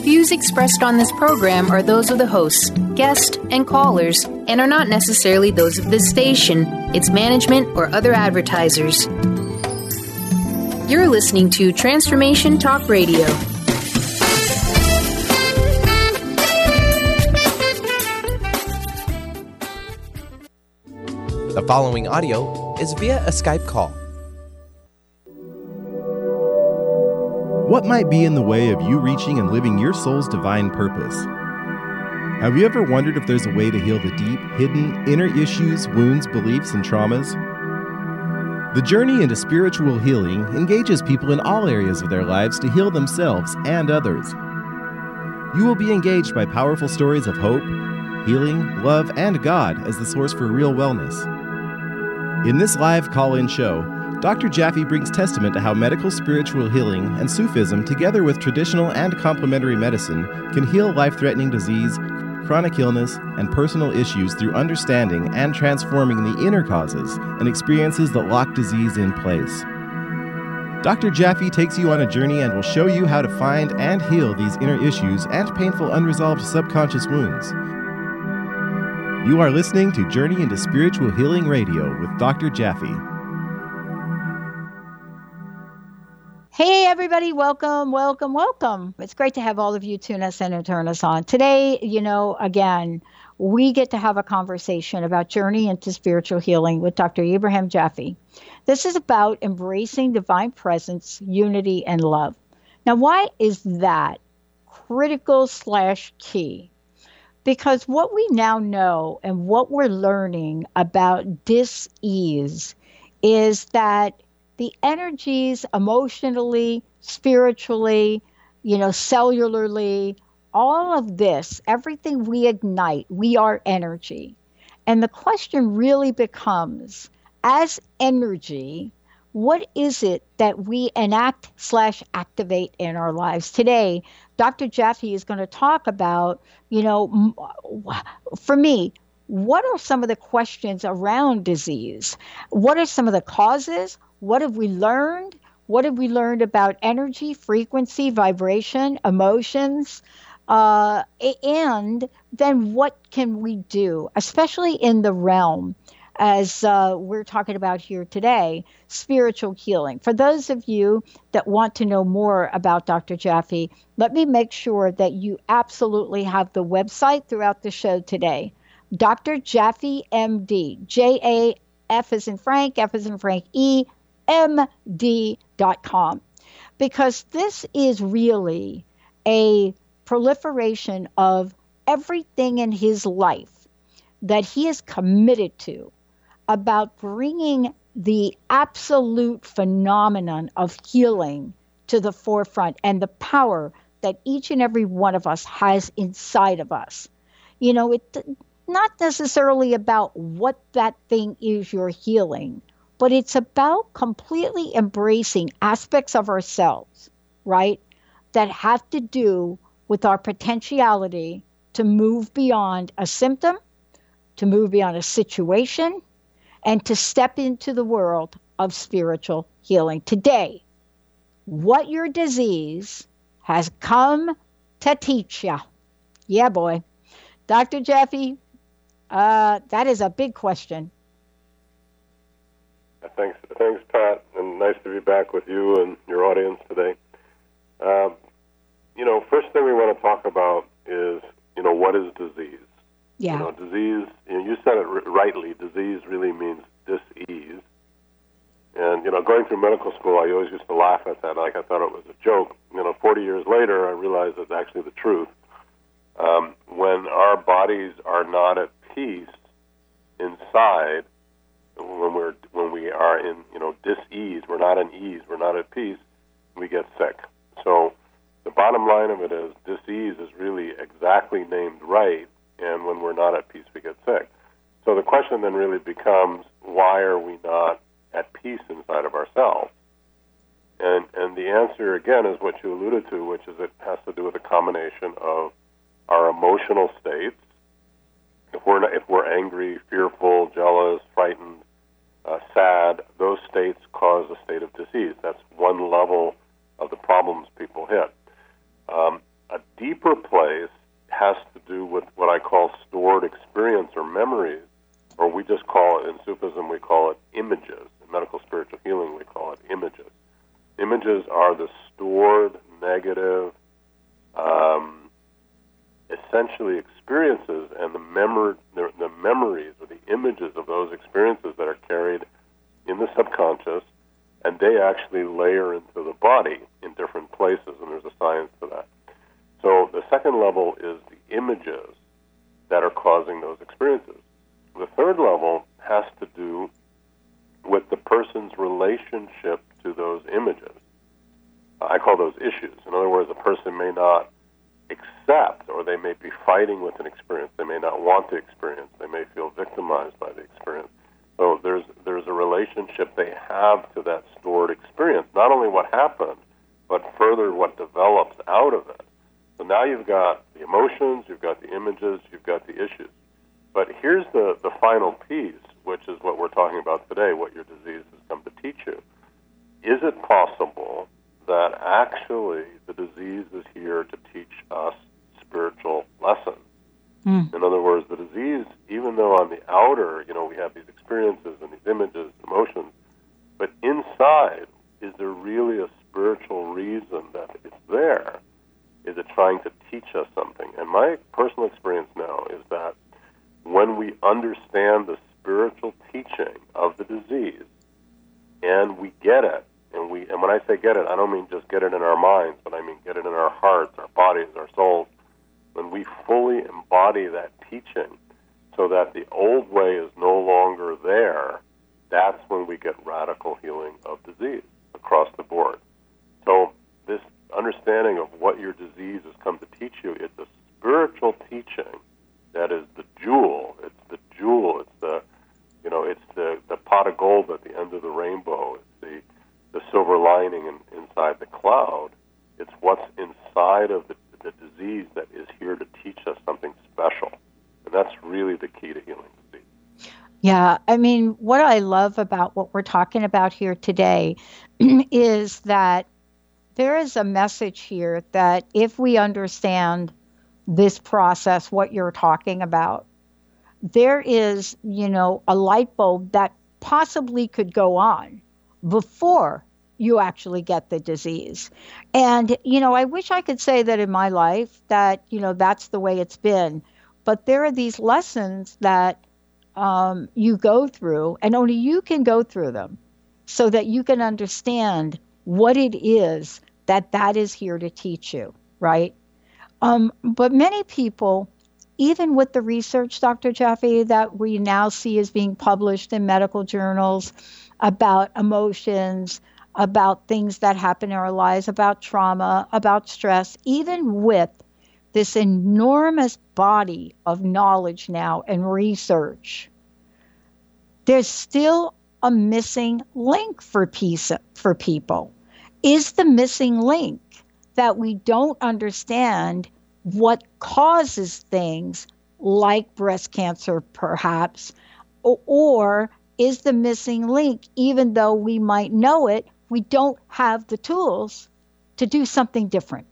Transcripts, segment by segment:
Views expressed on this program are those of the hosts, guests, and callers, and are not necessarily those of this station, its management, or other advertisers. You're listening to Transformation Talk Radio. The following audio is via a Skype call. What might be in the way of you reaching and living your soul's divine purpose? Have you ever wondered if there's a way to heal the deep, hidden, inner issues, wounds, beliefs, and traumas? The journey into spiritual healing engages people in all areas of their lives to heal themselves and others. You will be engaged by powerful stories of hope, healing, love, and God as the source for real wellness. In this live call-in show, Dr. Jaffe brings testament to how medical spiritual healing and Sufism, together with traditional and complementary medicine, can heal life-threatening disease, chronic illness, and personal issues through understanding and transforming the inner causes and experiences that lock disease in place. Dr. Jaffe takes you on a journey and will show you how to find and heal these inner issues and painful unresolved subconscious wounds. You are listening to Journey into Spiritual Healing Radio with Dr. Jaffe. Hey, everybody. Welcome, welcome, welcome. It's great to have all of you tune us in and turn us on. Today, again, we get to have a conversation about Journey into Spiritual Healing with Dr. Abraham Jaffe. This is about embracing divine presence, unity, and love. Now, why is that critical/key? Because what we now know and what we're learning about dis-ease is that the energies emotionally, spiritually, cellularly, all of this, everything we ignite, we are energy. And the question really becomes, as energy, what is it that we enact/activate in our lives? Today, Dr. Jaffe is going to talk about, for me, what are some of the questions around disease? What are some of the causes? What have we learned? What have we learned about energy, frequency, vibration, emotions? And then what can we do, especially in the realm, as we're talking about here today, spiritual healing. For those of you that want to know more about Dr. Jaffe, let me make sure that you absolutely have the website throughout the show today. Dr. Jaffe, MD, J-A-F as in Frank, F as in Frank, EMD.com. Because this is really a proliferation of everything in his life that he is committed to about bringing the absolute phenomenon of healing to the forefront and the power that each and every one of us has inside of us. It's not necessarily about what that thing is you're healing, but it's about completely embracing aspects of ourselves, right, that have to do with our potentiality to move beyond a symptom, to move beyond a situation, and to step into the world of spiritual healing. Today, what your disease has come to teach you. Yeah, boy. Dr. Jaffe, that is a big question. Thanks, Pat, and nice to be back with you and your audience today. First thing we want to talk about is, what is disease? Yeah. Disease, you said it rightly, disease really means dis-ease. And, going through medical school, I always used to laugh at that, like I thought it was a joke. 40 years later, I realized it's actually the truth. When our bodies are not at peace inside, when we are in, dis-ease, we're not in ease, we're not at peace, we get sick. So the bottom line of it is dis-ease is really exactly named right, and when we're not at peace, we get sick. So the question then really becomes, why are we not at peace inside of ourselves? And the answer, again, is what you alluded to, which is it has to do with a combination of our emotional states. If we're angry, fearful, jealous, frightened, sad, those states cause a state of disease. That's one level of the problems people hit. a deeper place has to do with what I call stored experience or memories, or we just call it, in Sufism, we call it images. In medical spiritual healing, we call it images. Images are the stored, negative, essentially experiences and the memories or the images of those experiences that are carried in the subconscious, and they actually layer into the body in different places, and there's a science to that. So the second level is the images that are causing those experiences. The third level has to do with the person's relationship to those images. I call those issues. In other words, a person may not accept, or they may be fighting with an experience. They may not want to experience. They may feel victimized by the experience. So there's a relationship they have to that stored experience, not only what happened, but further what develops out of it. So now you've got the emotions, you've got the images, you've got the issues. But here's the final piece, which is what we're talking about today, what your disease has come to teach you. Is it possible that actually the disease is here to teach us spiritual lessons? In other words, the disease, even though on the outer, we have these experiences and these images, emotions, but inside, is there really a spiritual reason that it's there? Is it trying to teach us something? And my personal experience now is that when we understand the spiritual teaching of the disease, and we get it, and when I say get it, I don't mean just get it in our minds, but I mean get it in our hearts, our bodies, our souls. When we fully embody that teaching so that the old way is no longer there, that's when we get radical healing of disease across the board. So this understanding of what your disease has come to teach you, it's a spiritual teaching that is the jewel. It's the jewel. It's the pot of gold at the end of the rainbow. It's the silver lining inside the cloud. It's what's inside of the disease that is here to teach us something special. And that's really the key to healing disease. Yeah, I mean, what I love about what we're talking about here today is that there is a message here that if we understand this process, what you're talking about, there is, a light bulb that possibly could go on before you actually get the disease. And, I wish I could say that in my life that, that's the way it's been. But there are these lessons that you go through, and only you can go through them so that you can understand what it is that is here to teach you, right? But many people, even with the research, Dr. Jaffe, that we now see is being published in medical journals about emotions, about things that happen in our lives, about trauma, about stress, even with this enormous body of knowledge now and research, there's still a missing link for people. Is the missing link that we don't understand what causes things like breast cancer, perhaps, or is the missing link, even though we might know it, we don't have the tools to do something different?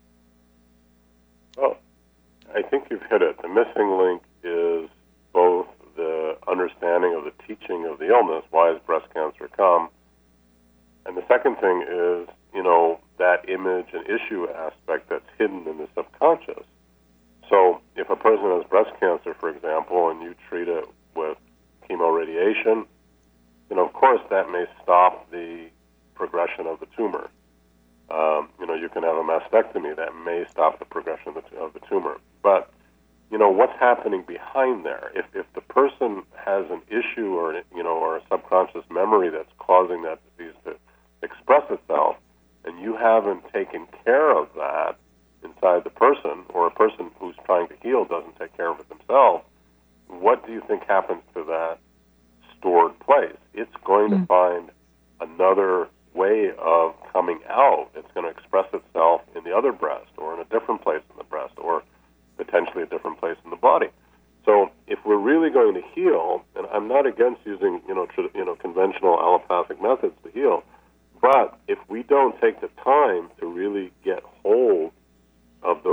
Well, I think you've hit it. The missing link is both the understanding of the teaching of the illness, why has breast cancer come, and the second thing is, that image and issue aspect that's hidden in the subconscious. So if a person has breast cancer, for example, and you treat it with chemoradiation, of course that may stop the progression of the tumor. You can have a mastectomy that may stop the progression of the tumor. But, what's happening behind there? If the person has an issue or a subconscious memory that's causing that disease to express itself, and you haven't taken care of that inside the person, or a person who's trying to heal doesn't take care of it themselves, what do you think happens to that stored place? It's going to find another way of coming out. It's going to express itself in the other breast, or in a different place in the breast, or potentially a different place in the body. So if we're really going to heal, and I'm not against using conventional allopathic methods to heal, but if we don't take the time to really get hold of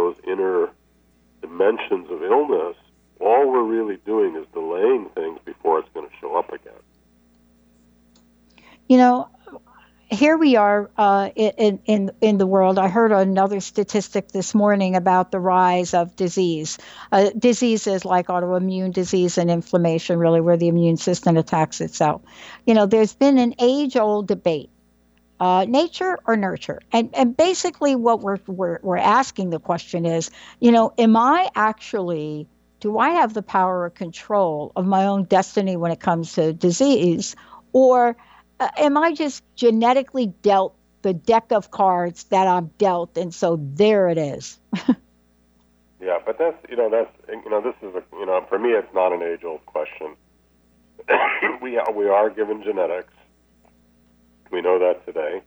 dimensions of illness, all we're really doing is delaying things before it's going to show up again. You know, here we are in the world. I heard another statistic this morning about the rise of disease. Diseases like autoimmune disease and inflammation, really, where the immune system attacks itself. You know, there's been an age-old debate, nature or nurture, and basically what we're asking the question is, you know, do I have the power or control of my own destiny when it comes to disease, or am I just genetically dealt the deck of cards that I'm dealt, and so there it is? Yeah, but this is for me, it's not an age-old question. we are given genetics. We know that today.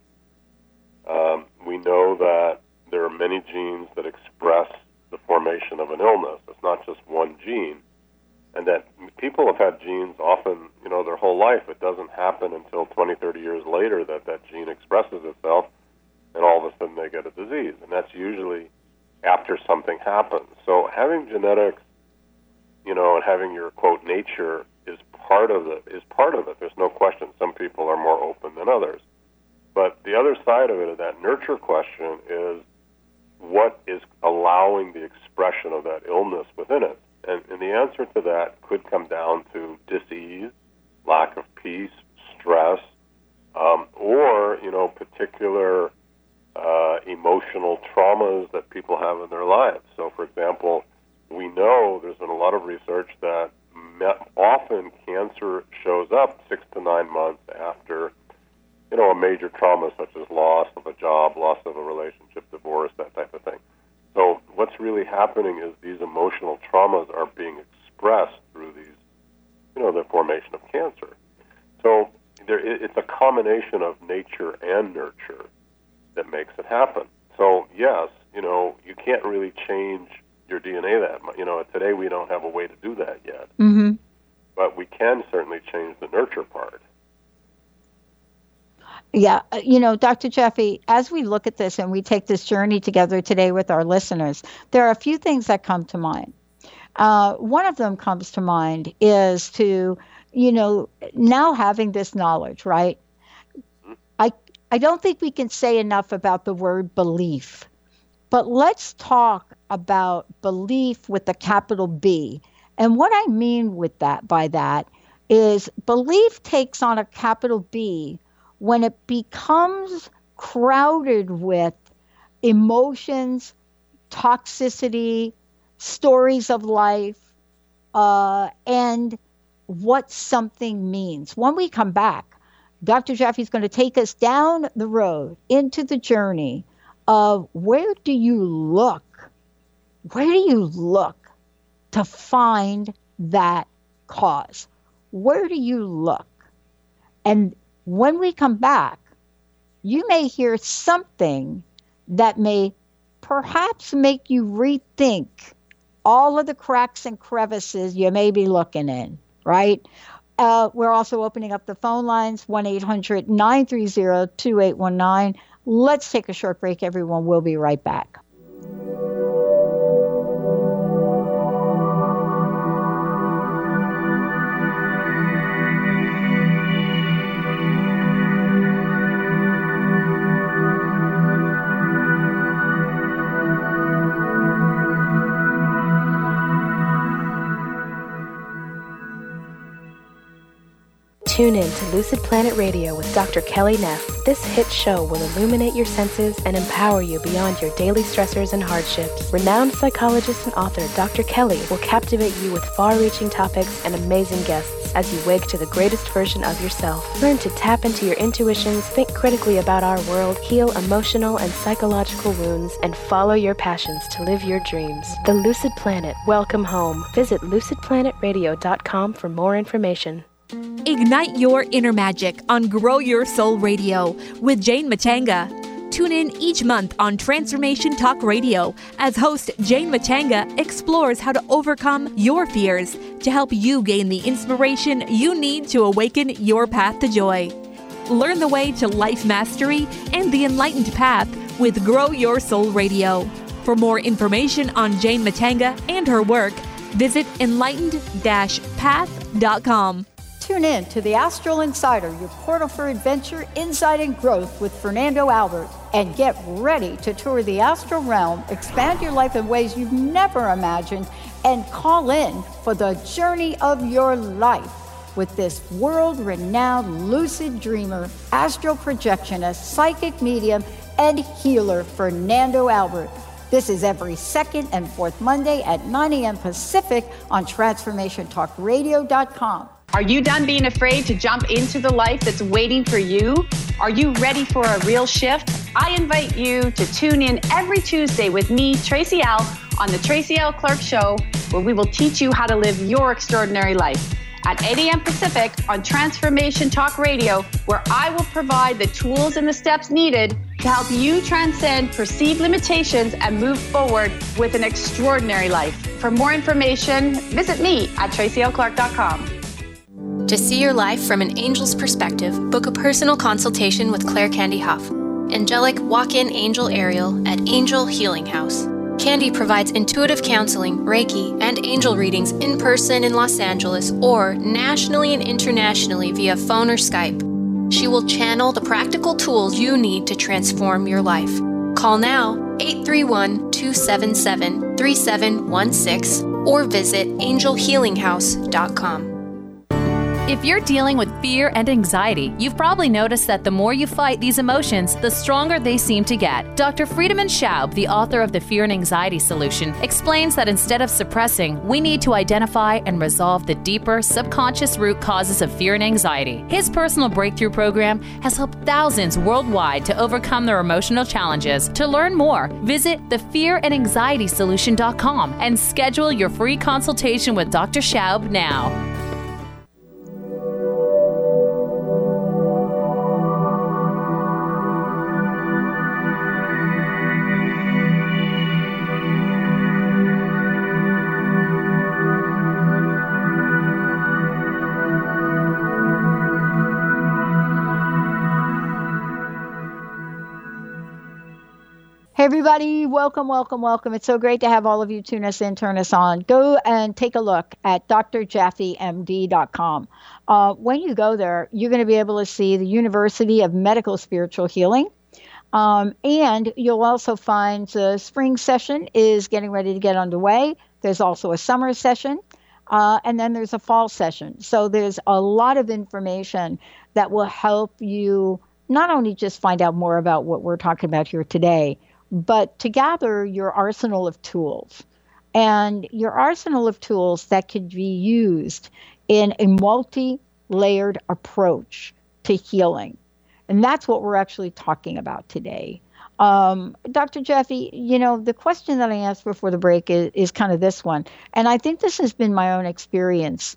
We know that there are many genes that express the formation of an illness. It's not just one gene. And that people have had genes often, their whole life. It doesn't happen until 20, 30 years later that gene expresses itself, and all of a sudden they get a disease. And that's usually after something happens. So having genetics, and having your, quote, nature is part of it. There's no question. Some people are more open than others. But the other side of it, of that nurture question, is what is allowing the expression of that illness within it? And the answer to that could come down to dis-ease, lack of peace, stress, or, particular emotional traumas that people have in their lives. So, for example, we know there's been a lot of research that often cancer shows up 6 to 9 months after, a major trauma such as loss of a job, loss of a relationship, divorce, that type of thing. So what's really happening is these emotional traumas are being expressed through these, the formation of cancer. So it's a combination of nature and nurture that makes it happen. So yes, you can't really change your DNA that much. Today we don't have a way to do that yet. Mm-hmm. But we can certainly change the nurture part. Yeah, Dr. Jeffy, as we look at this and we take this journey together today with our listeners, there are a few things that come to mind. One of them comes to mind is to, now having this knowledge, right? I don't think we can say enough about the word belief, but let's talk about belief with a capital B. And what I mean by that is belief takes on a capital B when it becomes crowded with emotions, toxicity, stories of life, and what something means. When we come back, Dr. Jeffy's going to take us down the road into the journey of where do you look to find that cause? Where do you look? And when we come back, you may hear something that may perhaps make you rethink all of the cracks and crevices you may be looking in, right? We're also opening up the phone lines, 1-800-930-2819. Let's take a short break, everyone. We'll be right back. Tune in to Lucid Planet Radio with Dr. Kelly Neff. This hit show will illuminate your senses and empower you beyond your daily stressors and hardships. Renowned psychologist and author Dr. Kelly will captivate you with far-reaching topics and amazing guests as you wake to the greatest version of yourself. Learn to tap into your intuitions, think critically about our world, heal emotional and psychological wounds, and follow your passions to live your dreams. The Lucid Planet. Welcome home. Visit lucidplanetradio.com for more information. Ignite your inner magic on Grow Your Soul Radio with Jane Matanga. Tune in each month on Transformation Talk Radio as host Jane Matanga explores how to overcome your fears to help you gain the inspiration you need to awaken your path to joy. Learn the way to life mastery and the enlightened path with Grow Your Soul Radio. For more information on Jane Matanga and her work, visit enlightened-path.com. Tune in to the Astral Insider, your portal for adventure, insight, and growth with Fernando Albert. And get ready to tour the astral realm, expand your life in ways you've never imagined, and call in for the journey of your life with this world-renowned lucid dreamer, astral projectionist, psychic medium, and healer, Fernando Albert. This is every second and fourth Monday at 9 a.m. Pacific on TransformationTalkRadio.com. Are you done being afraid to jump into the life that's waiting for you? Are you ready for a real shift? I invite you to tune in every Tuesday with me, Tracy L., on the Tracy L. Clark Show, where we will teach you how to live your extraordinary life. At 8 a.m. Pacific on Transformation Talk Radio, where I will provide the tools and the steps needed to help you transcend perceived limitations and move forward with an extraordinary life. For more information, visit me at tracylclark.com. To see your life from an angel's perspective, book a personal consultation with Claire Candy Huff, angelic walk-in angel Ariel at Angel Healing House. Candy provides intuitive counseling, Reiki, and angel readings in person in Los Angeles or nationally and internationally via phone or Skype. She will channel the practical tools you need to transform your life. Call now 831-277-3716 or visit angelhealinghouse.com. If you're dealing with fear and anxiety, you've probably noticed that the more you fight these emotions, the stronger they seem to get. Dr. Friedemann Schaub, the author of The Fear and Anxiety Solution, explains that instead of suppressing, we need to identify and resolve the deeper, subconscious root causes of fear and anxiety. His personal breakthrough program has helped thousands worldwide to overcome their emotional challenges. To learn more, visit thefearandanxietysolution.com and schedule your free consultation with Dr. Schaub now. Hey everybody, welcome. It's so great to have all of you tune us in, turn us on. Go and take a look at drjaffymd.com. When you go there, you're going to be able to see the University of Medical Spiritual Healing. And you'll also find the spring session is getting ready to get underway. There's also a summer session. And then there's a fall session. So there's a lot of information that will help you not only just find out more about what we're talking about here today, but to gather your arsenal of tools, and your arsenal of tools that could be used in a multi-layered approach to healing. And that's what we're actually talking about today. Dr. Jaffe, the question that I asked before the break is kind of this one. And I think this has been my own experience,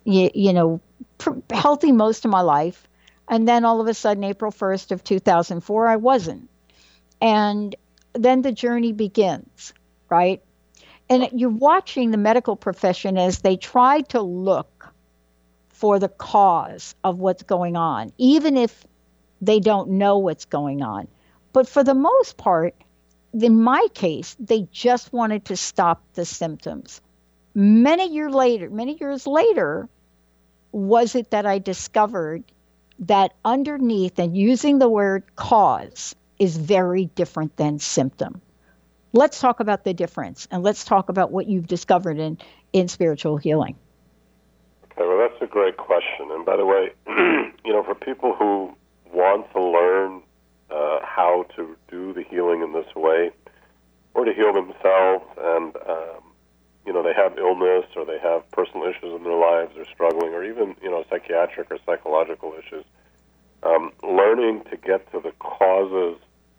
healthy most of my life. And then all of a sudden, April 1st of 2004, I wasn't. And then the journey begins, right? And you're watching the medical profession as they try to look for the cause of what's going on, even if they don't know what's going on. But for the most part, in my case, they just wanted to stop the symptoms. Many years later, was it that I discovered that underneath, and using the word cause, is very different than symptom. Let's talk about the difference, and let's talk about what you've discovered in spiritual healing. Okay, well, that's a great question. And by the way, for people who want to learn how to do the healing in this way, or to heal themselves, and they have illness, or they have personal issues in their lives, or struggling, or even psychiatric or psychological issues, learning to get to the causes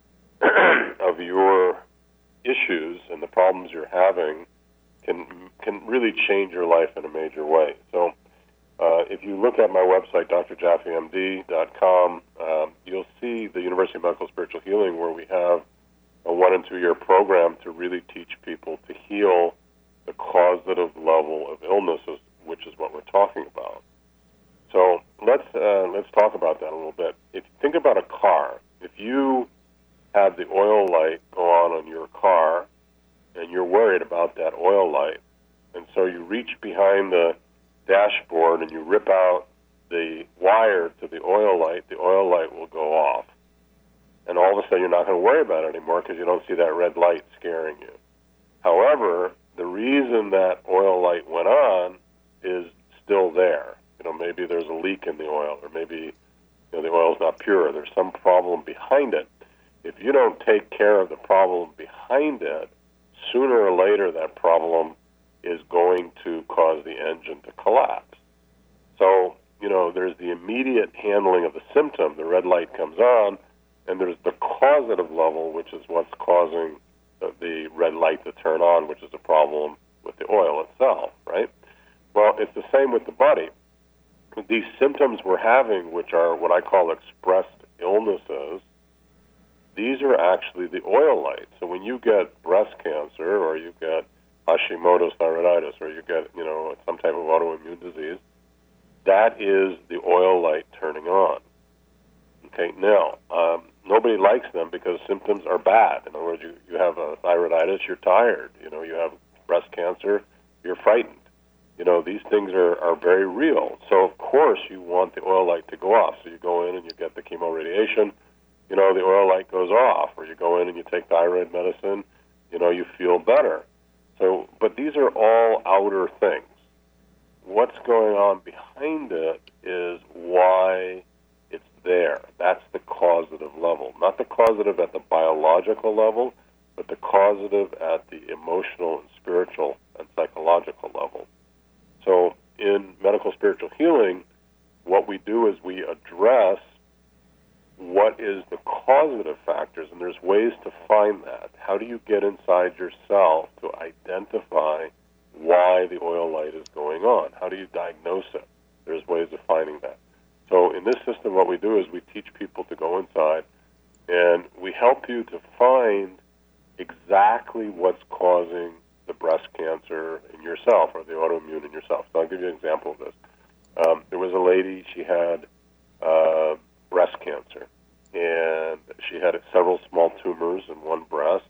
of your issues and the problems you're having can really change your life in a major way. So if you look at my website, drjaffymd.com, you'll see the University of Medical Spiritual Healing, where we have a 1 and 2 year program to really teach people to heal the causative level of illnesses, which is what we're talking about. So let's talk about that a little bit. If you think about a car, if you had the oil light go on your car, and you're worried about that oil light. And so you reach behind the dashboard and you rip out the wire to the oil light will go off. And all of a sudden you're not going to worry about it anymore because you don't see that red light scaring you. However, the reason that oil light went on is still there. Maybe there's a leak in the oil, or maybe the oil's not pure. There's some problem behind it. If you don't take care of the problem behind it, sooner or later that problem is going to cause the engine to collapse. So, there's the immediate handling of the symptom. The red light comes on, and there's the causative level, which is what's causing the red light to turn on, which is a problem with the oil itself, right? Well, it's the same with the body. These symptoms we're having, which are what I call expressed illnesses, these are actually the oil light. So when you get breast cancer, or you get Hashimoto's thyroiditis, or you get, some type of autoimmune disease, that is the oil light turning on. Okay, now, nobody likes them because symptoms are bad. In other words, you have a thyroiditis, you're tired. You have breast cancer, you're frightened. These things are very real. So, of course, you want the oil light to go off. So you go in and you get the chemoradiation, the oil light goes off. Or you go in and you take thyroid medicine, you feel better. So, but these are all outer things. What's going on behind it is why it's there. That's the causative level. Not the causative at the biological level, but the causative at the emotional and spiritual and psychological level. So in medical spiritual healing, what we do is we address what is the causative factors, and there's ways to find that. How do you get inside yourself to identify why the oil light is going on? How do you diagnose it? There's ways of finding that. So in this system, what we do is we teach people to go inside, and we help you to find exactly what's causing the breast cancer in yourself or the autoimmune in yourself. So I'll give you an example of this. There was a lady, she had breast cancer, and she had several small tumors in one breast.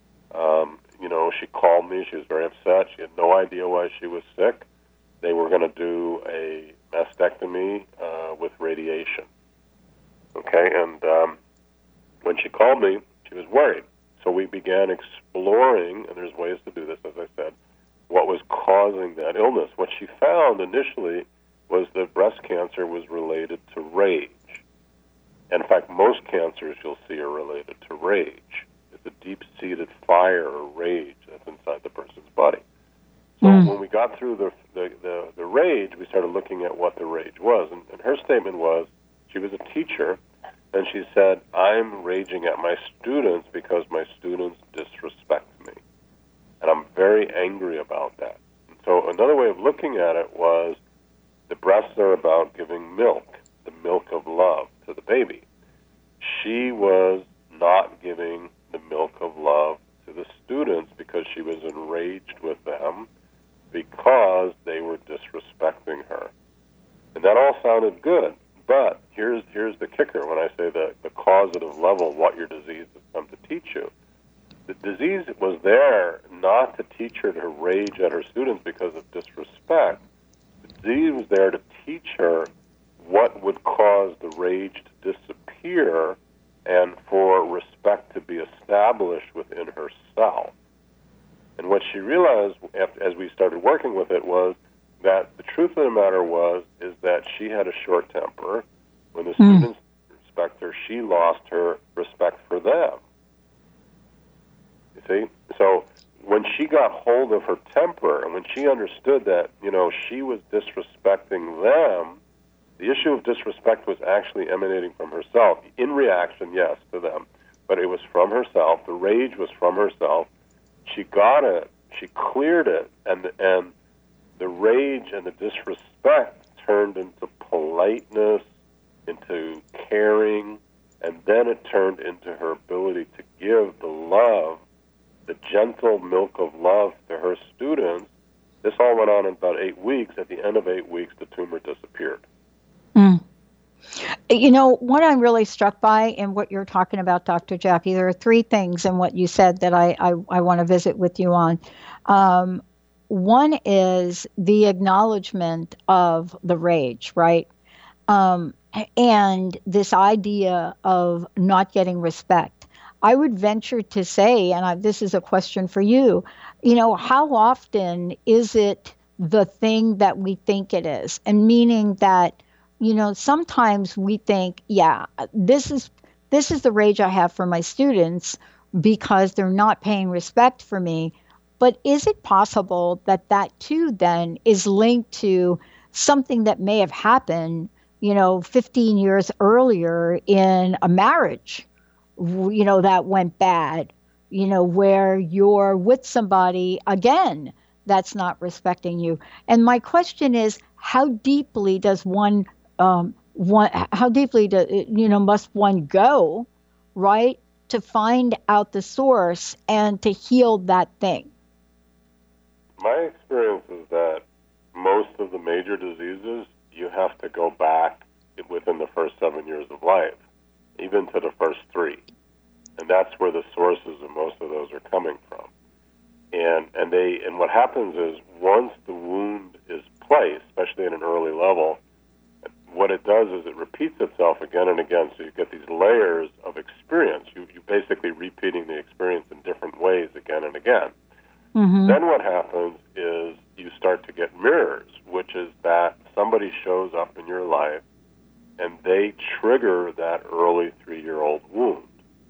She called me. She was very upset. She had no idea why she was sick. They were going to do a mastectomy with radiation. Okay, and when she called me, she was worried. So we began exploring, and there's ways to do this, as I said, what was causing that illness. What she found initially was that breast cancer was related to rage. And in fact, most cancers you'll see are related to rage. It's a deep-seated fire or rage that's inside the person's body. So when we got through the rage, we started looking at what the rage was. And her statement was, she was a teacher, and she said, I'm raging at my students because my students disrespect me. And I'm very angry about that. And so another way of looking at it was, the breasts are about giving milk, the milk of love, to the baby. She was not giving the milk of love to the students because she was enraged with them because they were disrespecting her. And that all sounded good, but here's the kicker when I say the causative level, what your disease has come to teach you. The disease was there not to teach her to rage at her students because of disrespect. The disease was there to teach her what would cause the rage to disappear and for respect to be established within herself. And what she realized as we started working with it was that the truth of the matter is that she had a short temper. When the students respect her, she lost her respect for them. You see? So when she got hold of her temper and when she understood that, she was disrespecting them, the issue of disrespect was actually emanating from herself. In reaction, yes, to them, but it was from herself. The rage was from herself. She got it. She cleared it, and the rage and the disrespect turned into politeness, into caring, and then it turned into her ability to give the love, the gentle milk of love to her students. This all went on in about 8 weeks. At the end of 8 weeks, the tumor disappeared. You know, what I'm really struck by in what you're talking about, Dr. Jaffe, there are three things in what you said that I want to visit with you on. One is the acknowledgement of the rage, right? And this idea of not getting respect. I would venture to say, and this is a question for you, how often is it the thing that we think it is? And meaning that, sometimes we think, yeah, this is the rage I have for my students because they're not paying respect for me. But is it possible that too then is linked to something that may have happened, 15 years earlier in a marriage, that went bad, where you're with somebody, again, that's not respecting you. And my question is, how deeply does must one go, right, to find out the source and to heal that thing? My experience is that most of the major diseases, you have to go back within the first 7 years of life, even to the first 3. And that's where the sources of most of those are coming from. And what happens is once the wound is placed, especially at an early level, what it does is it repeats itself again and again. So you get these layers of experience. You're basically repeating the experience in different ways again and again. Mm-hmm. Then what happens is you start to get mirrors, which is that somebody shows up in your life and they trigger that early 3-year-old wound.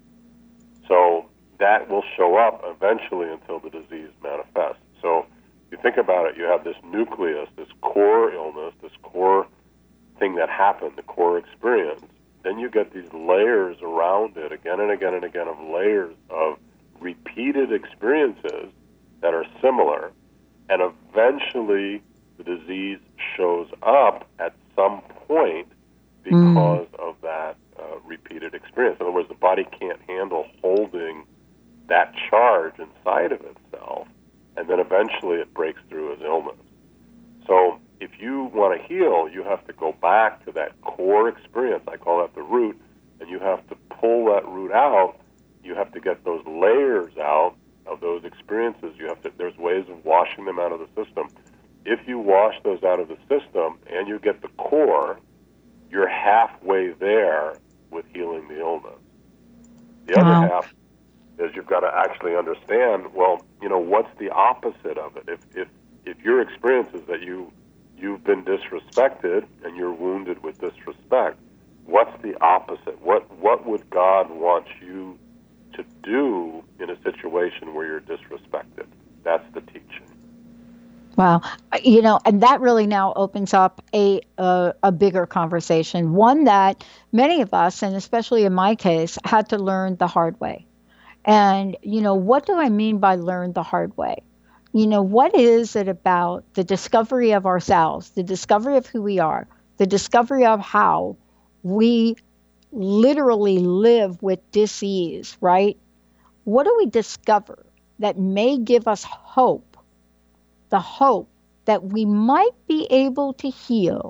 So that will show up eventually until the disease manifests. So you think about it, you have this nucleus, this core illness, this core thing that happened, the core experience. Then you get these layers around it again and again and again of layers of repeated experiences that are similar, and eventually the disease shows up at some point because of that repeated experience. In other words, the body can't handle holding that charge inside of itself, and then eventually it breaks through as illness. So if you want to heal, you have to go back to that core experience. I call that the root, and you have to pull that root out. You have to get those layers out of those experiences. There's ways of washing them out of the system. If you wash those out of the system and you get the core, you're halfway there with healing the illness. The other half is you've got to actually understand, well, what's the opposite of it? If your experience is that you've been disrespected and you're wounded with disrespect, what's the opposite? What would God want you to do in a situation where you're disrespected? That's the teaching. Wow. And that really now opens up a bigger conversation, one that many of us, and especially in my case, had to learn the hard way. And, what do I mean by learn the hard way? What is it about the discovery of ourselves, the discovery of who we are, the discovery of how we literally live with dis-ease, right? What do we discover that may give us hope, the hope that we might be able to heal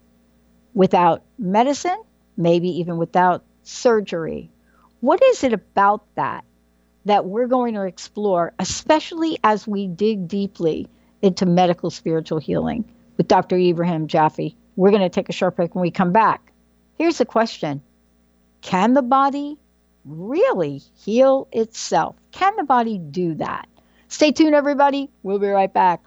without medicine, maybe even without surgery? What is it about that we're going to explore, especially as we dig deeply into medical spiritual healing with Dr. Ibrahim Jaffe? We're going to take a short break. When we come back, here's the question. Can the body really heal itself? Can the body do that? Stay tuned, everybody. We'll be right back.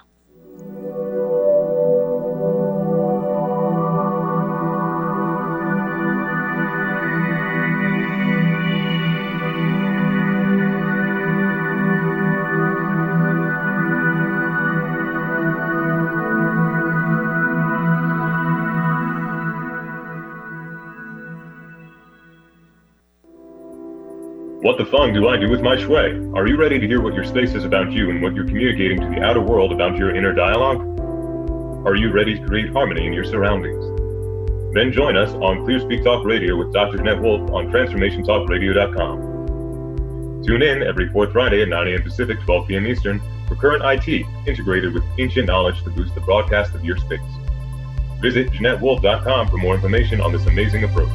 What the fung do I do with my shui? Are you ready to hear what your space is about you and what you're communicating to the outer world about your inner dialogue? Are you ready to create harmony in your surroundings? Then join us on Clear Speak Talk Radio with Dr. Jeanette Wolf on TransformationTalkRadio.com. Tune in every fourth Friday at 9 a.m. Pacific, 12 p.m. Eastern for current IT integrated with ancient knowledge to boost the broadcast of your space. Visit JeanetteWolf.com for more information on this amazing approach.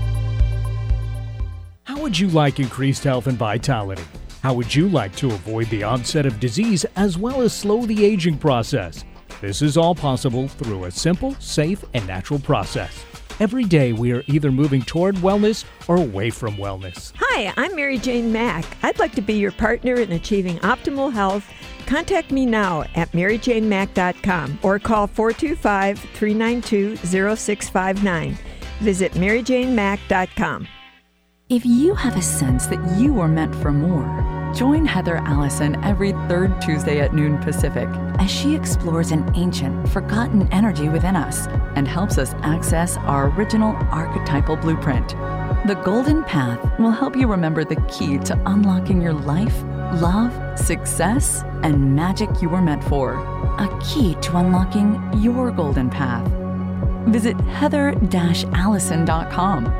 How would you like increased health and vitality? How would you like to avoid the onset of disease as well as slow the aging process? This is all possible through a simple, safe, and natural process. Every day we are either moving toward wellness or away from wellness. Hi, I'm Mary Jane Mack. I'd like to be your partner in achieving optimal health. Contact me now at maryjanemack.com or call 425-392-0659. Visit maryjanemack.com. If you have a sense that you are meant for more, join Heather Allison every third Tuesday at noon Pacific as she explores an ancient, forgotten energy within us and helps us access our original archetypal blueprint. The Golden Path will help you remember the key to unlocking your life, love, success, and magic you were meant for. A key to unlocking your golden path. Visit heather-allison.com.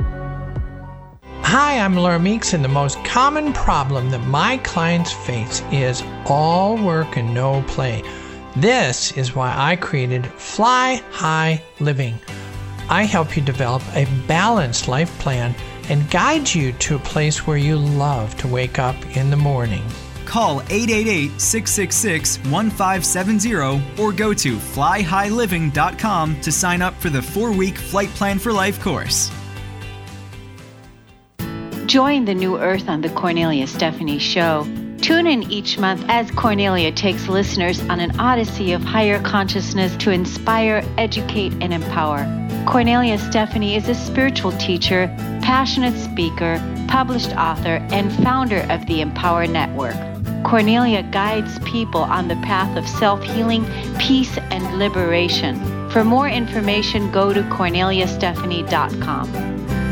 Hi, I'm Laura Meeks, and the most common problem that my clients face is all work and no play. This is why I created Fly High Living. I help you develop a balanced life plan and guide you to a place where you love to wake up in the morning. Call 888-666-1570 or go to flyhighliving.com to sign up for the 4-week Flight Plan for Life course. Join the New Earth on the Cornelia Stephanie Show. Tune in each month as Cornelia takes listeners on an odyssey of higher consciousness to inspire, educate, and empower. Cornelia Stephanie is a spiritual teacher, passionate speaker, published author, and founder of the Empower Network. Cornelia guides people on the path of self-healing, peace, and liberation. For more information, go to corneliastephanie.com.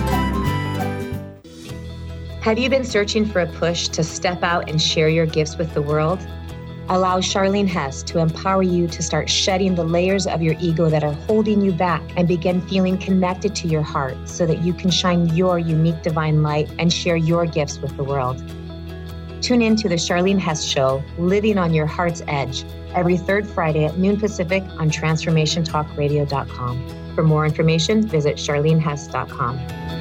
Have you been searching for a push to step out and share your gifts with the world? Allow Charlene Hess to empower you to start shedding the layers of your ego that are holding you back and begin feeling connected to your heart so that you can shine your unique divine light and share your gifts with the world. Tune in to the Charlene Hess Show, Living on Your Heart's Edge, every third Friday at noon Pacific on TransformationTalkRadio.com. For more information, visit charlenehess.com.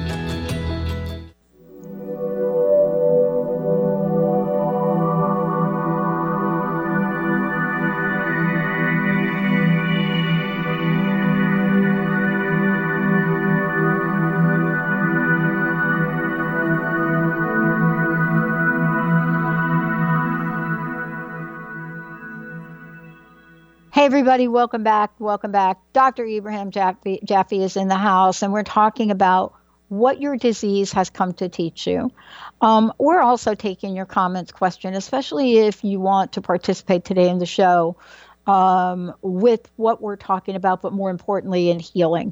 Hey, everybody, welcome back. Welcome back. Dr. Ibrahim Jaffe is in the house, and we're talking about what your disease has come to teach you. We're also taking your comments, questions, especially if you want to participate today in the show with what we're talking about, but more importantly, in healing.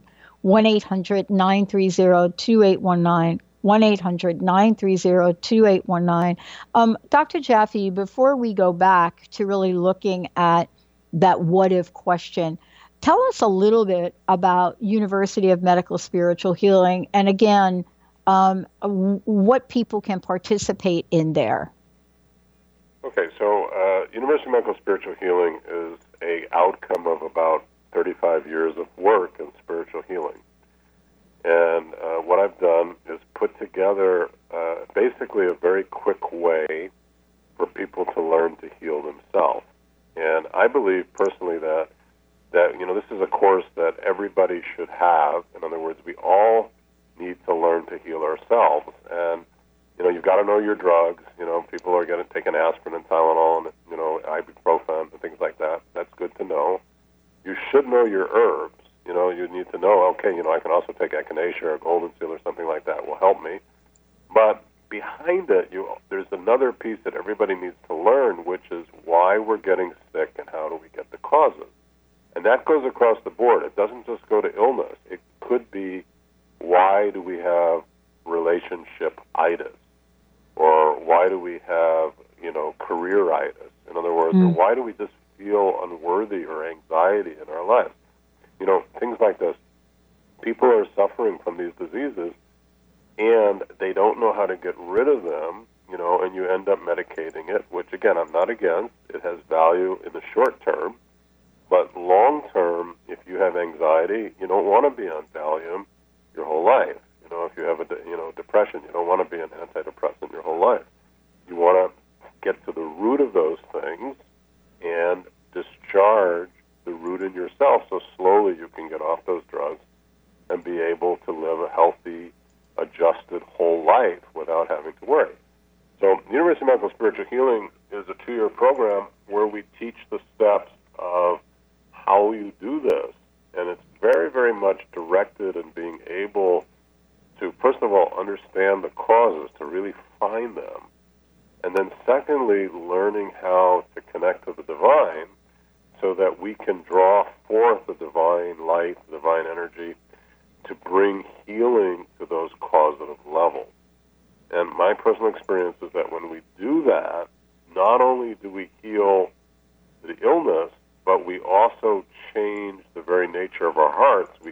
1-800-930-2819. 1-800-930-2819. Dr. Jaffe, before we go back to really looking at that what if question, tell us a little bit about University of Medical Spiritual Healing, and again, what people can participate in there. Okay, so University of Medical Spiritual Healing is an outcome of about 35 years of work in spiritual healing. And what I've done is put together basically a very quick way for people to learn to heal themselves. And I believe personally that this is a course that everybody should have. In other words, we all need to learn to heal ourselves. And you've got to know your drugs. People are going to take an aspirin and Tylenol and ibuprofen and things like that. That's good to know. You should know your herbs. You need to know. Okay, I can also take echinacea or golden seal or something like that will help me. But behind it, there's another piece that everybody needs to learn, which is why we're getting sick and how do we get the causes. And that goes across the board. It doesn't just go to illness. It could be, why do we have relationship-itis? Or why do we have, career-itis? In other words, or why do we just feel unworthy or anxiety in our lives? Things like this. People are suffering from these diseases, and they don't know how to get rid of them, and you end up medicating it, which, again, I'm not against. It has value in the short term. But long term, if you have anxiety, you don't want to be on Valium your whole life. If you have depression, you don't want to be an antidepressant your whole life. You want to get to the root of those things and discharge the root in yourself, so slowly you can get off those drugs and be able to live a healthy, adjusted whole life without having to worry. So University of Medical Spiritual Healing is a 2-year program where we teach the steps of how you do this. And it's very, very much directed in being able to, first of all, understand the causes, to really find them. And then secondly, learning how to connect to the divine so that we can draw forth the divine light, the divine energy, to bring healing to those causative levels. And my personal experience is that when we do that, not only do we heal the illness, but we also change the very nature of our hearts. We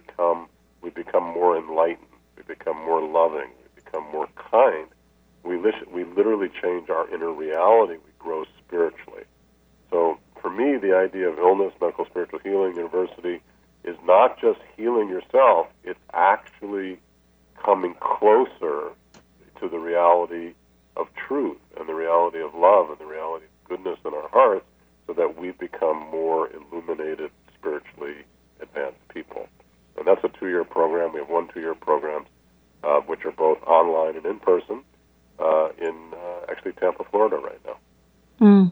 become more enlightened. We become more loving. We become more kind. We literally change our inner reality. We grow spiritually. So for me, the idea of Illness Medical Spiritual Healing University is not just healing yourself. It's actually coming closer to the reality of truth and the reality of love and the reality of goodness in our hearts, so that we become more illuminated, spiritually advanced people. And that's a 2-year program. We have 1 2-year programs, which are both online and in person, in actually Tampa, Florida right now.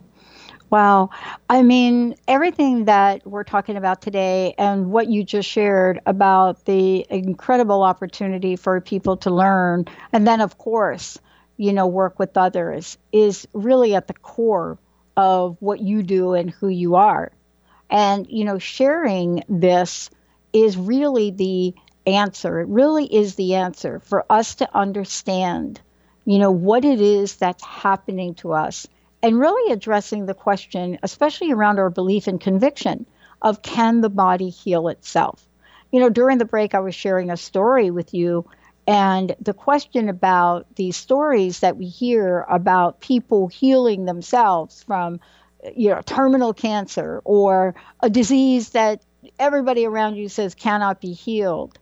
Wow. I mean, everything that we're talking about today and what you just shared about the incredible opportunity for people to learn, and then, of course, work with others, is really at the core of what you do and who you are. And, sharing this is really the answer. It really is the answer for us to understand, what it is that's happening to us, and really addressing the question, especially around our belief and conviction of, can the body heal itself? During the break, I was sharing a story with you, and the question about these stories that we hear about people healing themselves from, terminal cancer or a disease that everybody around you says cannot be healed.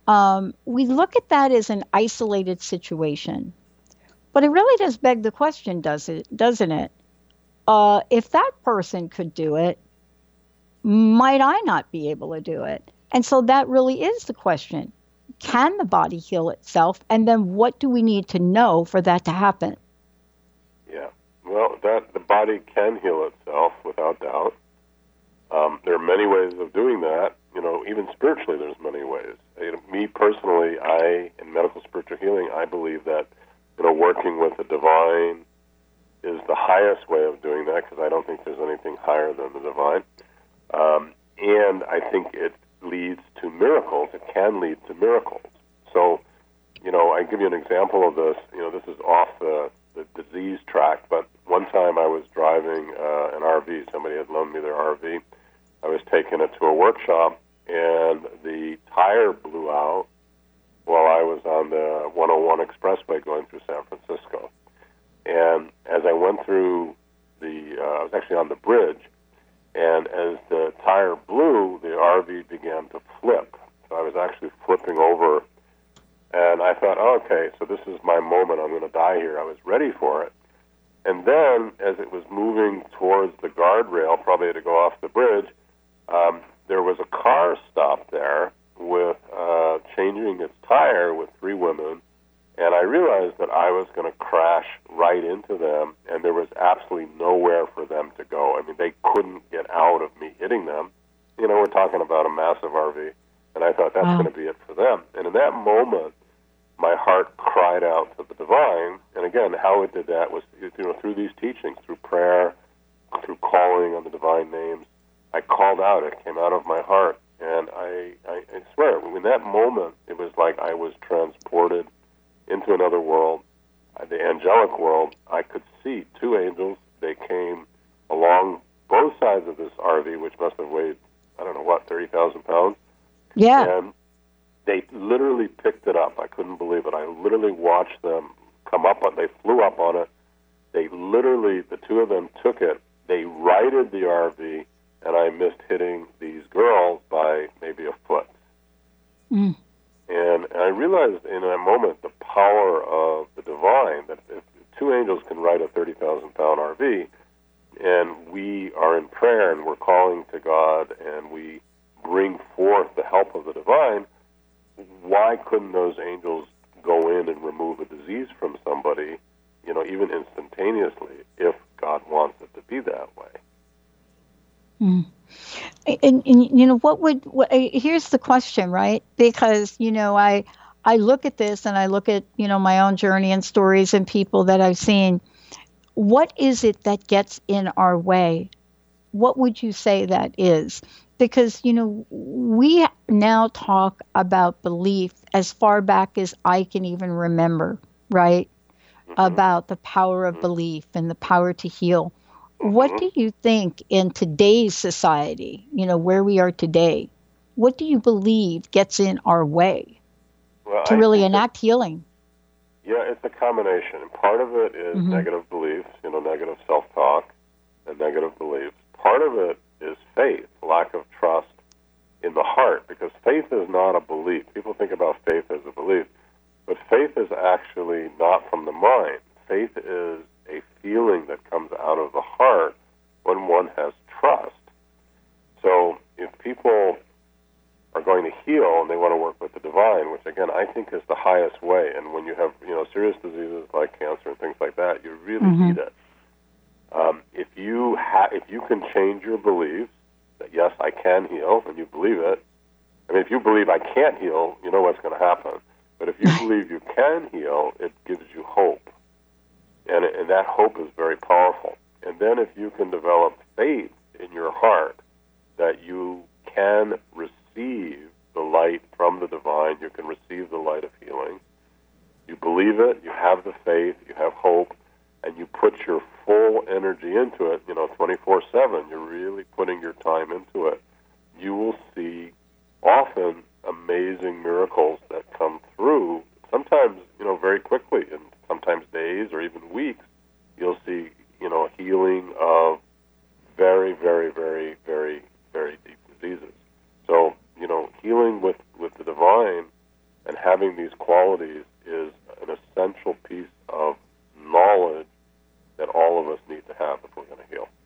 We look at that as an isolated situation. But it really does beg the question, doesn't it? If that person could do it, might I not be able to do it? And so that really is the question. Can the body heal itself? And then what do we need to know for that to happen? Yeah. Well, the body can heal itself without doubt. There are many ways of doing that. Even spiritually, there's many ways. Me personally, in medical spiritual healing, I believe that working with the divine is the highest way of doing that, because I don't think there's anything higher than the divine. And I think it leads to miracles. It can lead to miracles. So, I give you an example of this. This is off the disease track, but one time I was driving an RV. Somebody had loaned me their RV. I was taking it to a workshop, and the tire blew out while I was on the 101 expressway going through San Francisco. And as I went through I was actually on the bridge, and as the tire blew, the RV began to flip. So I was actually flipping over, and I thought, okay, so this is my moment. I'm going to die here. I was ready for it. And then, as it was moving towards the guardrail, probably to go off the bridge, there was a car stopped there with changing its tire with 3 women, and I realized that I was going to crash right into them, and there was absolutely nowhere for them to go. I mean, they couldn't get out of me hitting them. We're talking about a massive RV, and I thought that's going to be it for them. And in that moment, my heart cried out to the divine. And again, how it did that was, through these teachings, through prayer, through calling on the divine names. I called out. It came out of my heart. And I swear, in that moment, it was like I was transported into another world, the angelic world. I could see 2 angels. They came along both sides of this RV, which must have weighed, 30,000 pounds. Yeah. And they literally picked it up. I couldn't believe it. I literally watched them come up on. They flew up on it. They literally, the 2 of them took it. They righted the RV. and I missed hitting these girls by maybe a foot. Mm. And I realized in that moment the power of the divine, that if two angels can ride a 30,000-pound RV, and we are in prayer and we're calling to God and we bring forth the help of the divine, why couldn't those angels go in and remove a disease from somebody, even instantaneously, if God wants it to be that way? Mm. And here's the question, right? Because, I look at this and I look at, my own journey and stories and people that I've seen. What is it that gets in our way? What would you say that is? Because, we now talk about belief as far back as I can even remember, right? Mm-hmm. About the power of belief and the power to heal. Mm-hmm. What do you think in today's society, where we are today, what do you believe gets in our way to really enact healing? Yeah, it's a combination. And part of it is negative beliefs, negative self-talk and negative beliefs. Part of it is faith, lack of trust in the heart, because faith is not a belief. People think about faith as a belief, but faith is actually not from the mind. Faith is a feeling that comes out of the heart when one has trust. So if people are going to heal and they want to work with the divine, which again I think is the highest way, and when you have serious diseases like cancer and things like that, you really need it. If you can change your beliefs that yes, I can heal, and you believe it. I mean, if you believe I can't heal, you know what's going to happen. But if you believe you can heal, it gives you hope, and that hope is very powerful. And then if you can develop faith in your heart that you can receive the light from the divine, you can receive the light of healing. You believe it, you have the faith, you have hope, and you put your full energy into it, 24/7. You're really putting your time into it. You will see often amazing miracles that come through, sometimes, very quickly, and sometimes days or even weeks. You'll see, healing of very, very, very, very, very deep diseases. So, healing with the divine and having these qualities is an essential piece of knowledge that all of us need to have if we're going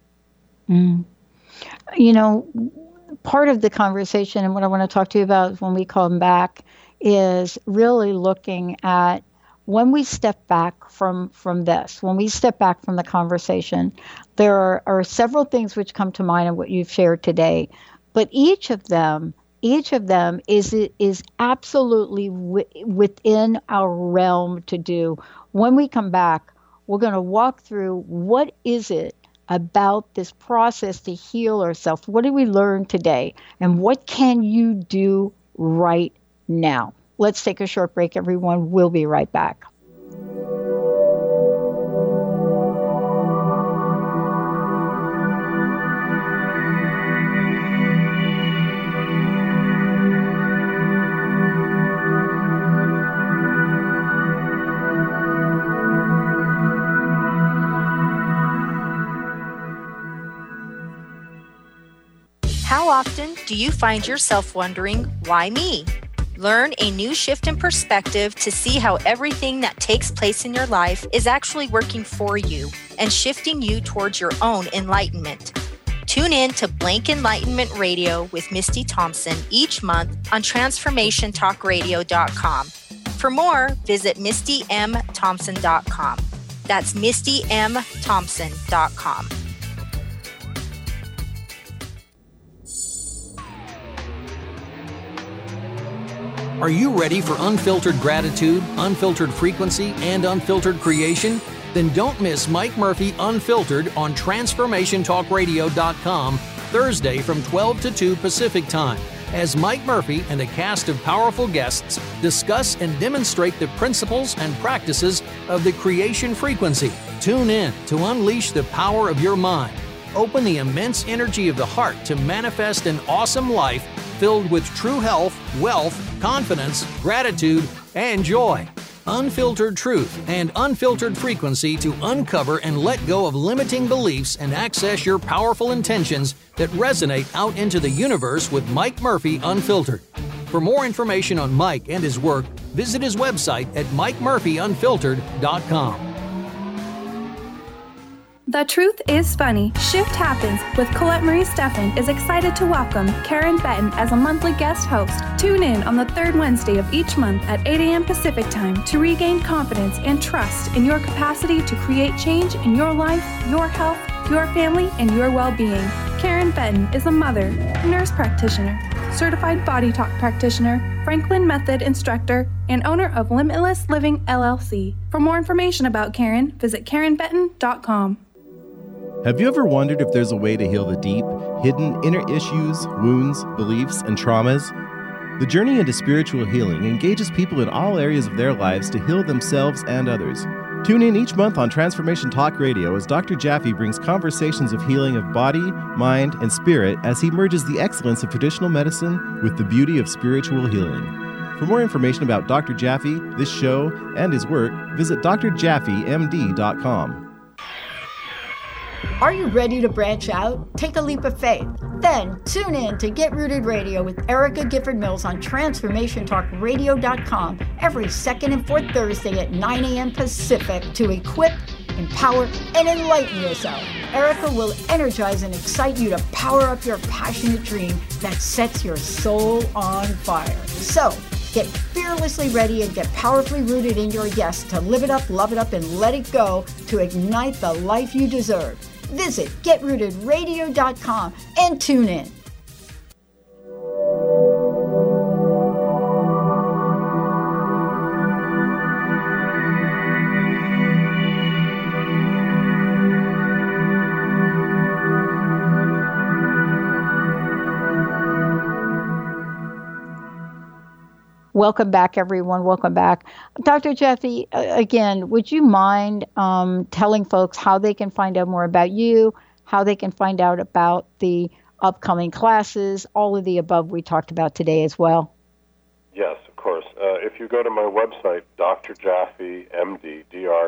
to heal. Part of the conversation and what I want to talk to you about when we come back is really looking at when we step back from this, when we step back from the conversation, there are several things which come to mind in what you've shared today, but each of them is absolutely within our realm to do. When we come back, we're going to walk through what is it about this process to heal ourselves. What did we learn today? And what can you do right now? Let's take a short break, everyone. We'll be right back. How often do you find yourself wondering, why me? Learn a new shift in perspective to see how everything that takes place in your life is actually working for you and shifting you towards your own enlightenment. Tune in to Blank Enlightenment Radio with Misty Thompson each month on TransformationTalkRadio.com. For more, visit MistyMThompson.com. That's MistyMThompson.com. Are you ready for unfiltered gratitude, unfiltered frequency, and unfiltered creation? Then don't miss Mike Murphy Unfiltered on TransformationTalkRadio.com Thursday from 12 to 2 Pacific Time, as Mike Murphy and a cast of powerful guests discuss and demonstrate the principles and practices of the creation frequency. Tune in to unleash the power of your mind. Open the immense energy of the heart to manifest an awesome life filled with true health, wealth, confidence, gratitude, and joy. unfiltered truth, and unfiltered frequency to uncover and let go of limiting beliefs and access your powerful intentions that resonate out into the universe with Mike Murphy Unfiltered. For more information on Mike and his work, visit his website at MikeMurphyUnfiltered.com. The Truth is Funny. Shift Happens with Colette Marie Steffen is excited to welcome Karen Benton as a monthly guest host. Tune in on the third Wednesday of each month at 8 a.m. Pacific Time to regain confidence and trust in your capacity to create change in your life, your health, your family, and your well-being. Karen Benton is a mother, nurse practitioner, certified body talk practitioner, Franklin Method instructor, and owner of Limitless Living LLC. For more information about Karen, visit KarenBenton.com. Have you ever wondered if there's a way to heal the deep, hidden inner issues, wounds, beliefs, and traumas? The journey into spiritual healing engages people in all areas of their lives to heal themselves and others. Tune in each month on Transformation Talk Radio as Dr. Jaffe brings conversations of healing of body, mind, and spirit as he merges the excellence of traditional medicine with the beauty of spiritual healing. For more information about Dr. Jaffe, this show, and his work, visit drjaffemd.com. Are you ready to branch out? Take a leap of faith. Then tune in to Get Rooted Radio with Erica Gifford Mills on TransformationTalkRadio.com every second and fourth Thursday at 9 a.m. Pacific to equip, empower, and enlighten yourself. Erica will energize and excite you to power up your passionate dream that sets your soul on fire. So, get fearlessly ready and get powerfully rooted in your yes to live it up, love it up, and let it go to ignite the life you deserve. Visit GetRootedRadio.com and tune in. Welcome back, everyone. Welcome back. Dr. Jaffe, again, would you mind telling folks how they can find out more about you, how they can find out about the upcoming classes, all of the above we talked about today as well? Yes, of course. If you go to my website, Dr. Jaffe, MD,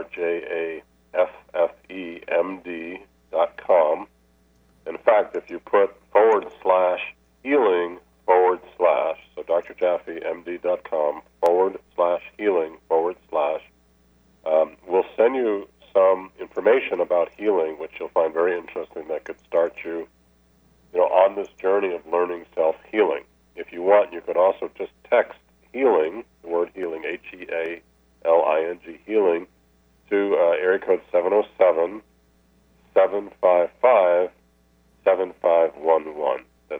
DrJaffemD.com, in fact, if you put /healing/ so drjaffemd.com /healing/ we'll send you some information about healing, which you'll find very interesting, that could start you, on this journey of learning self-healing. If you want, you could also just text healing, the word healing, HEALING, healing, to area code 707-755-7511. That's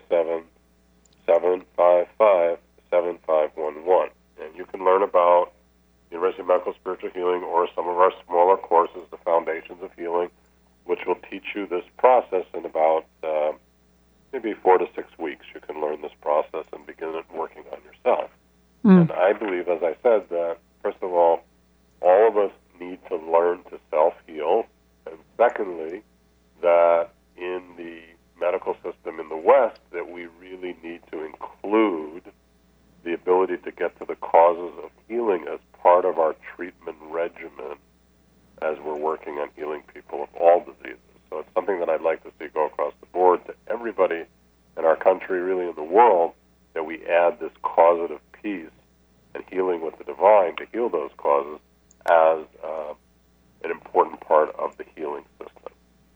707-755-7511. And you can learn about University of Medical Spiritual Healing or some of our smaller courses, the Foundations of Healing, which will teach you this process in about maybe 4 to 6 weeks. You can learn this process and begin working on yourself. And I believe, as I said, that, first of all of us need to learn to self-heal. And secondly, that in the medical system in the West, that we really need to include the ability to get to the causes of healing as part of our treatment regimen as we're working on healing people of all diseases. So it's something that I'd like to see go across the board to everybody in our country, really in the world, that we add this causative piece and healing with the divine to heal those causes as an important part of the healing system.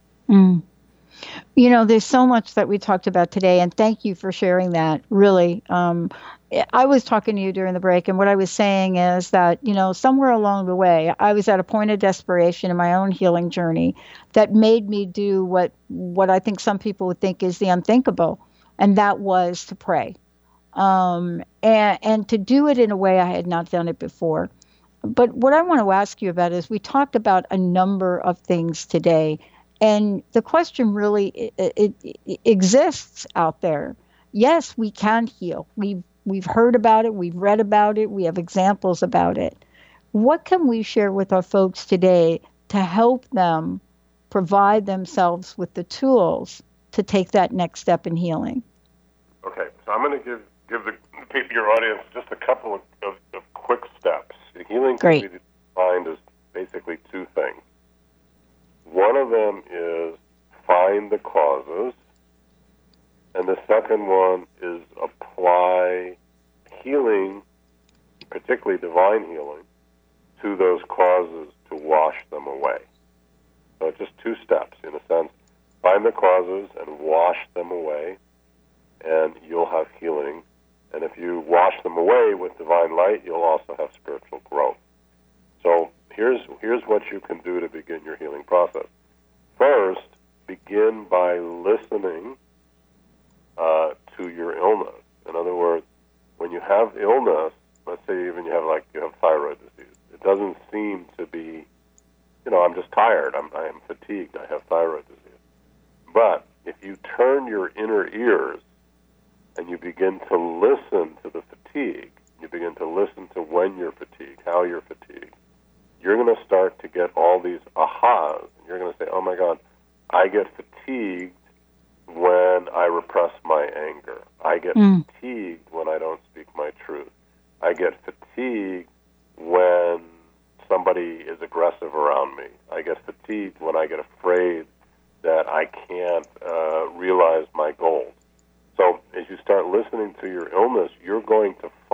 There's so much that we talked about today, and thank you for sharing that, really. I was talking to you during the break, and what I was saying is that, somewhere along the way, I was at a point of desperation in my own healing journey that made me do what I think some people would think is the unthinkable, and that was to pray. And to do it in a way I had not done it before. But what I want to ask you about is, we talked about a number of things today, and the question really it exists out there. Yes, we can heal. We've heard about it. We've read about it. We have examples about it. What can we share with our folks today to help them provide themselves with the tools to take that next step in healing? Okay, so I'm going to give your audience just a couple of quick steps. The healing Great. can be defined as basically two things. One of them is find the causes, and the second one is apply healing, particularly divine healing, to those causes to wash them away. So it's just two steps, in a sense. Find the causes and wash them away, and you'll have healing. And if you wash them away with divine light, you'll also have spiritual growth. So here's what you can do to begin your healing process. First, begin by listening to your illness. In other words, when you have illness, let's say even you have thyroid disease, it doesn't seem to be, I'm just tired, I am fatigued, I have thyroid disease. But if you turn your inner ears and you begin to listen to the fatigue, you begin to listen to when you're fatigued, how you're fatigued, you're going to start to get all these ahas. And you're going to say, oh my God, I get fatigued when I repress my anger. I get fatigued when I don't speak my truth. I get fatigued when somebody is aggressive around me. I get fatigued when I get afraid that I can't realize my goals. So as you start listening to your illness, you're going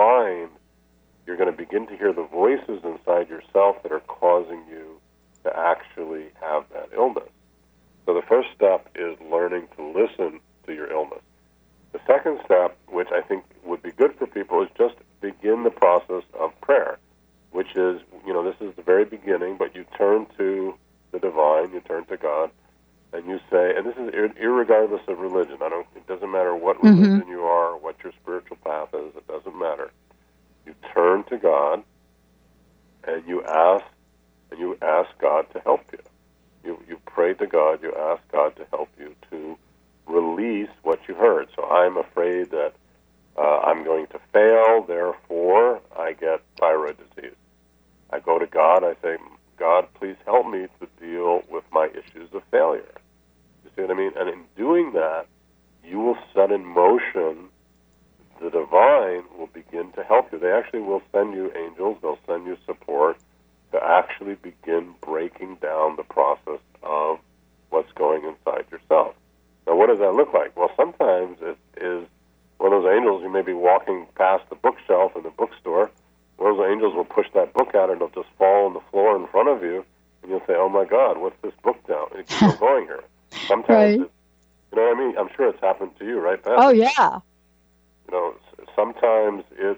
to begin to hear the voices inside yourself that are causing you to actually have that illness. So the first step is learning to listen to your illness. The second step, which I think would be good for people, is just begin the process of prayer, which is, this is the very beginning, but you turn to the divine, you turn to God, and you say, and this is irregardless of religion. It doesn't matter what religion you are, what your spiritual path is. It doesn't matter. You turn to God, and you ask God to help you. You pray to God. You ask God to help you to release what you heard. So I'm afraid that I'm going to fail. Therefore, I get thyroid disease. I go to God. I say, God, please help me to deal with my issues of failure. You see what I mean? And in doing that, you will set in motion, the divine will begin to help you. They actually will send you angels. They'll send you support to actually begin breaking down the process of what's going inside yourself. Now, what does that look like? Well, sometimes it is one of those angels. You may be walking past the bookshelf in the bookstore. One of those angels will push that book out, and it'll just fall on the floor in front of you, and you'll say, oh, my God, what's this book down? It's still going here. Sometimes, you know what I mean? I'm sure it's happened to you, right, Beth? Oh, yeah. Sometimes it's,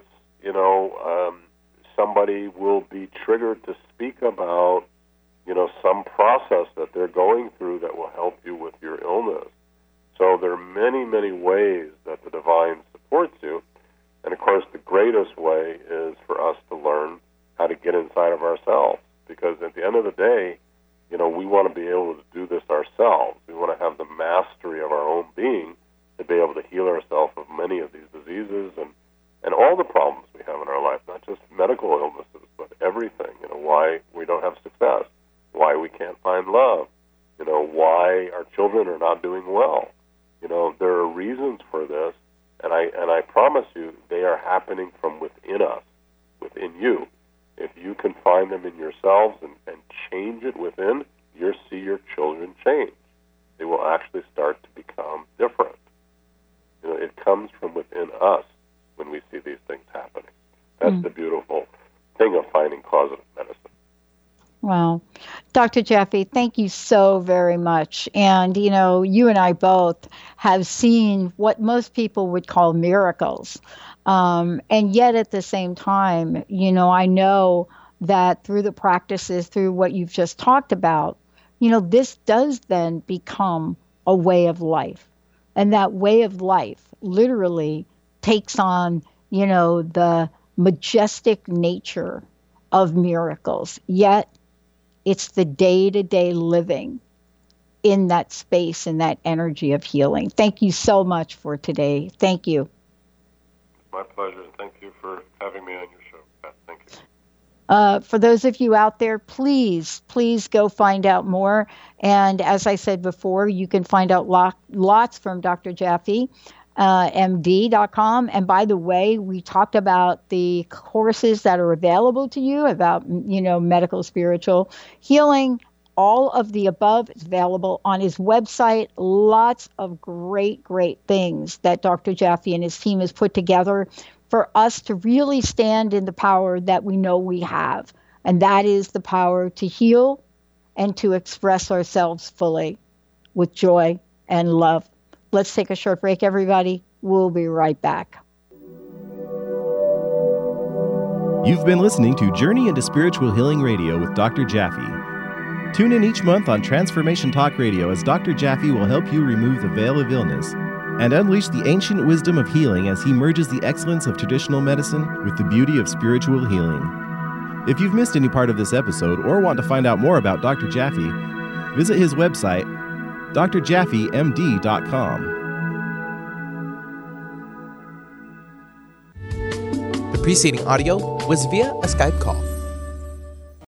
somebody will be triggered to speak about, some process that they're going through that will help you with your illness. So there are many, many ways that the divine supports you. And, of course, the greatest way is for us to learn how to get inside of ourselves. Because at the end of the day, we want to be able to do this ourselves. We want to have the mastery of our own being to be able to heal ourselves of many of these diseases and all the problems we have in our life, not just medical illnesses, but everything. Why we don't have success, why we can't find love, why our children are not doing well. There are reasons for this, and I promise you they are happening from within us, within you. If you can find them in yourselves and change it within, you'll see your children change. They will actually start to become different. It comes from within us when we see these things happening. That's the beautiful thing of finding causative medicine. Wow. Dr. Jaffe, thank you so very much. And, you and I both have seen what most people would call miracles. And yet at the same time, I know that through the practices, through what you've just talked about, this does then become a way of life. And that way of life literally takes on, the majestic nature of miracles. Yet it's the day-to-day living in that space, in that energy of healing. Thank you so much for today. Thank you. My pleasure. Thank you for having me on your show, Beth. Thank you. For those of you out there, please go find out more. And as I said before, you can find out lots from Dr. Jaffe MD.com. And by the way, we talked about the courses that are available to you about, medical, spiritual healing. All of the above is available on his website. Lots of great, great things that Dr. Jaffe and his team has put together for us to really stand in the power that we know we have. And that is the power to heal and to express ourselves fully with joy and love. Let's take a short break, everybody. We'll be right back. You've been listening to Journey into Spiritual Healing Radio with Dr. Jaffe. Tune in each month on Transformation Talk Radio as Dr. Jaffe will help you remove the veil of illness and unleash the ancient wisdom of healing as he merges the excellence of traditional medicine with the beauty of spiritual healing. If you've missed any part of this episode or want to find out more about Dr. Jaffe, visit his website, drjaffemd.com. The preceding audio was via a Skype call.